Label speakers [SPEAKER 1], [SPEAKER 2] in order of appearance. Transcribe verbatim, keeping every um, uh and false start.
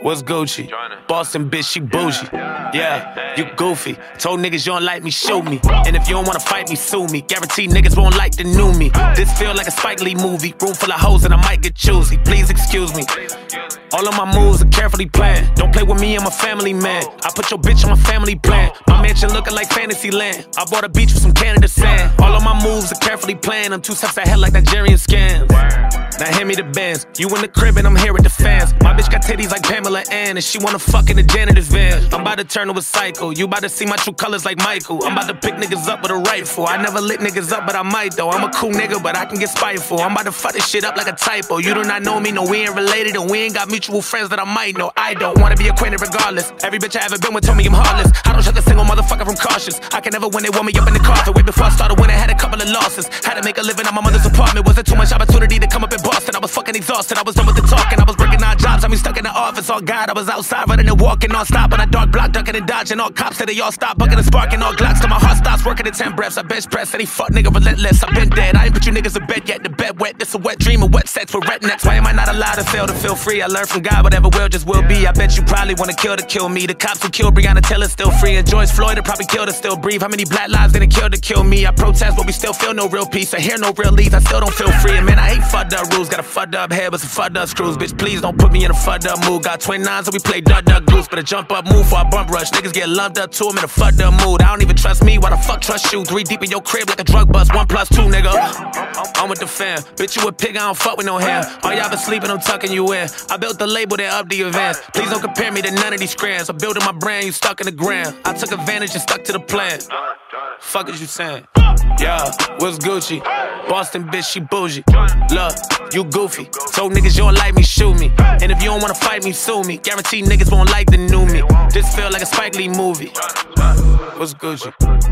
[SPEAKER 1] what's Gucci? Boston bitch, she bougie. Yeah, you goofy. Told niggas you don't like me, show me. And if you don't wanna fight me, sue me. Guarantee niggas won't like the new me. This feel like a Spike Lee movie. Room full of hoes and I might get choosy. Please excuse me. All of my moves are carefully planned. Don't play with me, I'm a family man. I put your bitch on my family plan. My mansion looking like fantasy land. I bought a beach with some Canada sand. All of my moves are carefully planned. I'm two steps ahead like Nigerian scams. Now hand me the bands. You in the crib and I'm here with the fans. My bitch got titties like Pamela Ann, and she wanna fuck in the janitor's van. I'm about to turn to a psycho. You about to see my true colors like Michael. I'm about to pick niggas up with a rifle. I never lit niggas up, but I might though. I'm a cool nigga, but I can get spiteful. I'm about to fuck this shit up like a typo. You do not know me, no, we ain't related, and we ain't got mutual friends that I might know. I don't wanna be acquainted regardless. Every bitch I ever been with told me I'm heartless. I don't shut a single motherfucker from cautious. I can never win, they want me up in the coffin. Way before I started winning, had a couple of losses. Had to make a living at my mother's apartment. Wasn't too much opportunity to come up in Boston. I was fucking exhausted, I was done with the talking. I was working odd jobs, I mean stuck in the office. Oh God, I was outside running and walking non-stop on a dark block, ducking and dodging. All cops said they all stop bucking and sparking. All Glocks till my heart stops working at ten breaths. I bench press, any fuck nigga relentless. I been dead, I ain't put you niggas to bed yet. The bed wet, this a wet dream of wet sex with rednecks. Why am I not allowed to fail to feel free? I learned from God, whatever will just will be. I bet you probably wanna kill to kill me. The cops who killed Breonna Taylor still free, and George Floyd will probably kill to still breathe. How many black lives didn't kill to kill me? I protest, but we still feel no real peace. I hear no real leads, I still don't feel free. And man, I hate fucked up rules. Got a fucked up head with some fucked up screws. Bitch, please don't put me in a fucked up mood. Got twenty-nines, so we play duck, duck, goose. Better jump up, move for a bump rush. Niggas get lumped up too, I'm in a fucked up mood. I don't even trust me, why the fuck trust you? Three deep in your crib like a drug bust, one plus two, nigga. I'm with the fam. Bitch, you a pig, I don't fuck with no hair. All y'all been sleeping, I'm tucking you in. I built the label that up the advance. Please don't compare me to none of these scrams. I'm building my brand, you stuck in the ground. I took advantage and stuck to the plan. Fuck is you saying? Yeah, what's Gucci? Boston bitch, she bougie. Look, you goofy. Told niggas you don't like me, shoot me. And if you don't wanna fight me, sue me. Guarantee niggas won't like the new me. This feel like a Spike Lee movie. What's Gucci?